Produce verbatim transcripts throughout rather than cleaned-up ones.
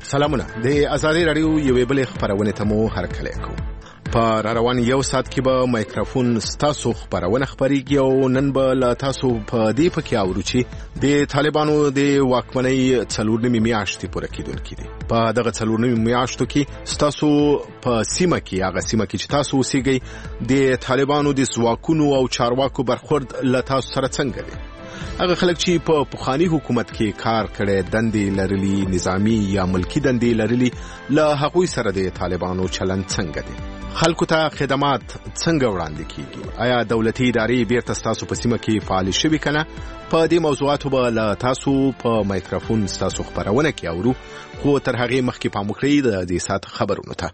سلامونه د ازادي رادیو یوې بلې خبرونه ته مو هرکلی کوم. په روان یو ساعت کې به مایکروفون ستاسو خبرونه خبريږي او نن به لا تاسو په دې پکې اورو چې د طالبانو د واکمنۍ څلور نیمې میاشتې پوره کېدونکې دي. په دغه څلور نیمې میاشتو کې ستاسو په سیمه کې هغه سیمه کې چې تاسو اوسېږئ د طالبانو د ځواکونو او چارواکو برخورد له تاسو سره څنګه دی؟ هغه خلک چې په پخوانی حکومت کې کار کړي، دندې لرلي، نظامی یا ملکی دندې لرلي، له هغوی سره د طالبانو چلند څنګه دی؟ خلکو ته خدمات څنګه وړاندې کیږي؟ آیا دولتي ادارې بیرته ستاسو په سیمه کې فعال شوي کنه؟ په دې موضوعاتو به له تاسو په مایکروفون ستاسو خبرونه کې اورو، خو تر هغې مخکې پام وکړئ د دې ساعت خبرونو ته.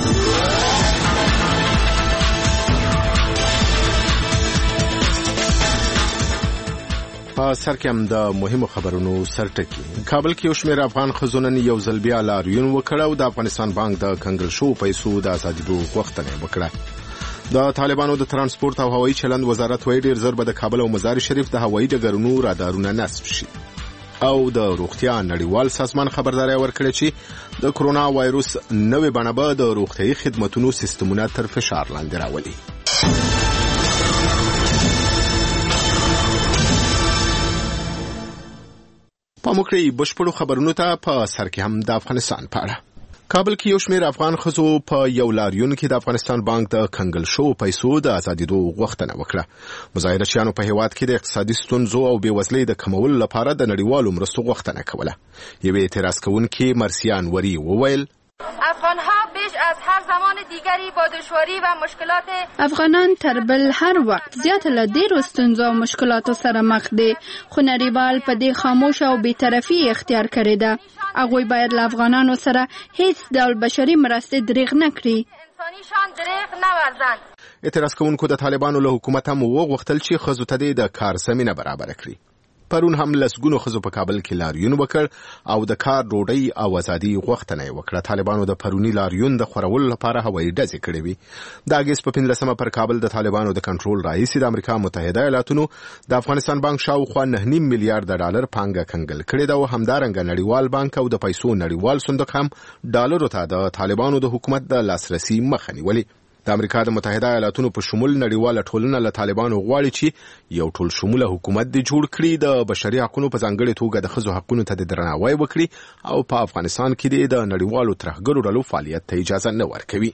په سر کې هم د مهمو خبرونو سرټکی. کابل کې یو شمېر افغان ښځو نن یو ځل بیا لاریون وکړ او د افغانستان بانک د کنګل شوو پیسو د ازادېدو غوښتنه وکړه. د طالبانو د ترانسپورت او هوایي چلند وزارت وایي ډېر زر به د کابل او مزار شریف د هوایي ډګرونو رادارونه نصب شي. او د روغتیا نړیوال سازمان خبرداري ورکړه چې د کرونا وایروس نوې بڼه به د روغتیايي خدماتو سیستمونه تر فشار لاندې راولي. په موکړی بشپړو خبرونو ته په سر کې هم د افغانستان په اړه. کابل کې یو شمېر افغان ښځو په یو لاریون کې د افغانستان بانک د کنګل شوو پیسو د ازادېدو غوښتنه وکړه. مظاهرچیانو په هیواد کې د اقتصادي ستونزو او بېوزلۍ د کمولو لپاره د نړیوالو مرستو غوښتنه کوله. یوې اعتراض کوونکې مرسیان وری وویل: افغانها بیش از هر زمان دیگری با دشواری و مشکلات افغانان تر بل هر وخت زیات له ډیرو ستونزو او مشکلاتو سره مخ دي، خو نړیوال په دې خاموش او بی‌طرفي اختیار کړې ده. هغوی باید له افغانانو سره هیڅ ډول بشري مرستې دریغ نه کړي. انسانیشان دریغ نه ورزند. اعتراض کوونکو د طالبانو له حکومت هم وغوښتل چې ښځو ته د کار زمینه برابر کړي. پرون هم لسګونو ښځو په کابل کې لاریون وکړ او د کار، ډوډۍ او ازادي غوښتنه یې وکړه. طالبانو د پرونی لاریون د خورولو لپاره هوایي ډزې کړې وي. د اګست په پنځلسمه پر کابل د طالبانو د کنټرول رئیس د امریکا متحده ایالاتونو د افغانستان بانک شاوخوا نه نیم میلیارډ ډالر پانګه کنګل کړې ده او همدارنګه نړیوال بانک او د پیسو نړیوال صندوق هم ډالرو ته د طالبانو د حکومت د لاسرسي مخه نیولې. د امریکا د متحده ایالاتونو په شمول نړیواله ټولنه له طالبانو غواړي چې یو ټول شموله حکومت د جوړ کړي، د بشري حقوقو په ځانګړي توګه د ښځو حقوقو ته د درناوی وکړي او په افغانستان کې د نړیوالو ترهګرو ډلو فعالیت ته اجازه نه ورکوي.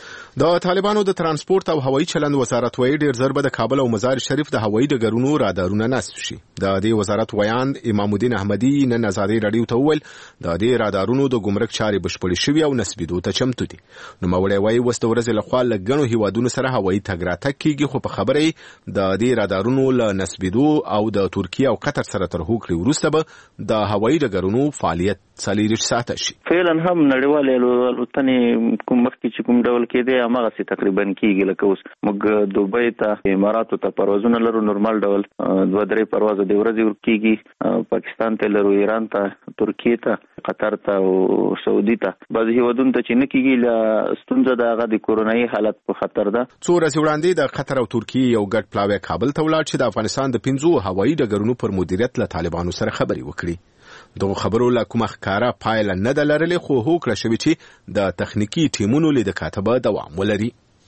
د طالبانو د ترانسپورت او هوایي چلند وزارت وایي ډېر زر به د کابل او مزار شریف د هوایي ډګرونو رادارونه نصب شي. د دې وزارت ویاند امام الدین احمدي نن ازادي رادیو ته وویل د دې رادارونو د ګمرک چارې بشپړې شوي او نصبېدو ته چمتو دي. نوموړی وایي اوس د ورځې لخوا له ګڼو هیوادونو سره هوایي تګ راتګ کېږي، خو په خبره یې د دې رادارونو له نصبېدو او د ترکیه او قطر سره تر هوکړې وروسته به د هوایي ډګرونو فعالیت څلېرویشت ساعته شي. فعلا هم نړیوالې الوتنې کوم مخکې چې کوم ډول کېدی هماغسې تقریبا کېږي. لکه اوس موږ دوبۍ ته، اماراتو ته پروازونه لرو، نورمال ډول دوه درې پروازه د ورځې ورکېږي. پاکستان ته لرو، ایران ته، ترکیه ته، قطر ته او سعودي ته. بعضې هیوادونو ته چې نه کېږي له ستونزه د هغه د کورونایي حالت په خطر ده. څو ورځې وړاندې د قطر او ترکیې یو ګډ پلاوی کابل ته ولاړ چې د افغانستان د پنځو هوایي ډګرونو پر مدیریت له طالبانو سره خبرې وکړي. دغه خبرو له کومه ښکاره پایله نه ده لرلې، خو هوکړه شوې چې د تخنیکي ټیمونو لید کاتبه دوام ولري.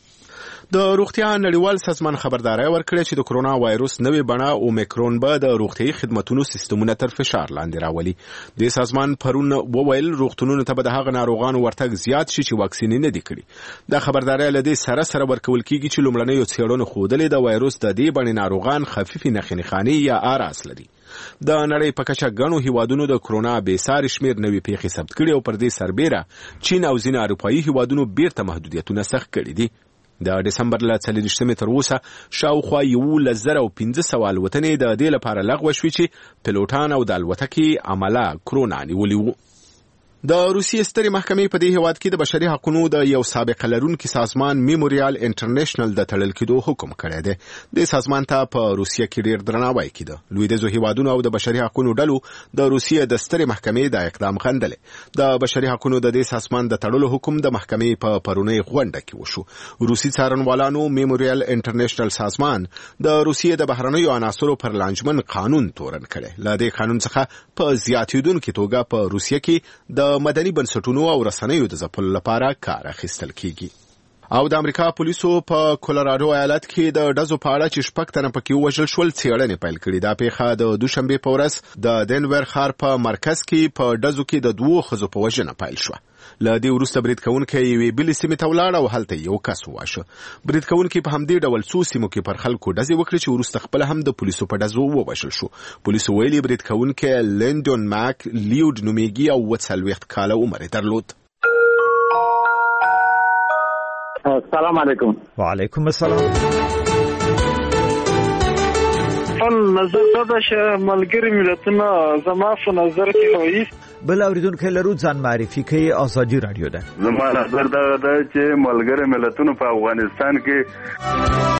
د روغتیا نړیوال سازمان خبرداري ورکړه چې د کرونا وایروس نوې بڼه اومیکرون به د روغتیايي خدماتو سیستمونه تر فشار لاندې راولي. د سازمان پرون وویل روغتونونو ته به د هغه ناروغانو ورتګ زیات شي چې واکسین نه دي کړي. د خبرداري له دې سره سره ورکول کیږي چې لومړنۍ څېړنو ښودلې د وایروس د دې بڼې ناروغان خفیفي نښې نښانې یا آراس لري. د نړۍ په کچه ګڼو هیوادونو د کرونا بې ساري شمېر نوې پیښې ثبت کړي او پر دې سربیره چین او ځینې اروپایي هیوادونو بیرته محدودیتونه سخت کړي دي. د دسمبر له څلېرویشتمې تر اوسه شاوخوا یولس زره او پنځه سوه الوتنې د دې لپاره لغوه شوې چې پیلوټان او د الوتکې عمله کرونا نیولي وو. د روسیې سترې محکمې په دې هیواد کې د بشري حقوقو د یو سابقه لرونکي سازمان میموریال انټرنیشنل د تړل کېدو حکم کړی دی. د سازمان ته په روسیې کې ډېر درناوی کېده. لویدیځو هیوادونو او د بشري حقوقو ډلو د روسیې د سترې محکمې د اقدام غندلې. د بشري حقوقو د دې سازمان د تړلو حکم د محکمې په پرونی غونډه کې وشو. روسي څارنوالانو میموریال انټرنیشنل سازمان د روسیې د بهرنیو عناصرو پر لانجمن قانون تورن کړی. له دې قانون څخه په زیاتېدونکې توګه په روسیې کې د د مدني بنسټونو او رسنیو د ځپلو لپاره کار اخیستل کیږي. او د امریکا پولیسو په کولراډو ایالت کې د ډزو په اړه چې شپږ تنه پکې وژل شول څېړنې پیل کړې. دا پیښه د دوشنبه په ورځ د دنور ښار په مرکز کې په ډزو کې د دوو ښځو په وژنه پیل شوه. له دې وروسته برید کوونکی یوې بلې سیمې ته ولاړ او هلته یو کس وواژه. برید کوونکی په همدې ډول څو سیمو کې پر خلکو ډزې وکړې چې وروسته خپله هم د پولیسو په ډزو ووژل شو. پولیسو ویلي برید کوونکی لینډون ماک لیود نومیږي او اووه څلوېښت کاله عمر یې درلود. السلام علیکم. وعلیکم السلام. خپل نظر دا چې ملګری ملتونه زما په نظر کې وایي. بل اوریدونکو لرو ځان معرفي کوي. آزادي رادیو ده. زما نظر دا ده چې ملګری ملتونه په افغانستان کې